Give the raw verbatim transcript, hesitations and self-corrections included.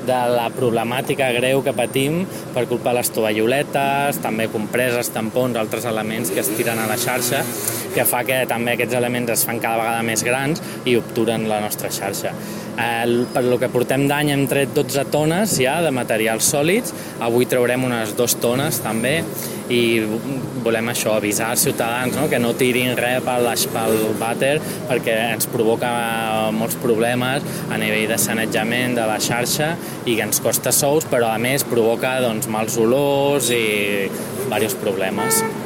de la problemàtica greu que patim per culpa de les tovalloletes, també compreses, tampons, altres elements que es tiren a la xarxa, que fa que també aquests elements es fan cada vegada més grans i obturen la nostra xarxa. Eh, per lo que portem d'any hem tret dotze tones ja de materials sòlids, avui traurem unes dues tones també i volem això, avisar als ciutadans, no? Que no tirin res pel, pel vàter perquè ens provoca molts problemes a nivell de sanejament de la xarxa i que ens costa sous, però a més provoca doncs, mals olors i diversos problemes.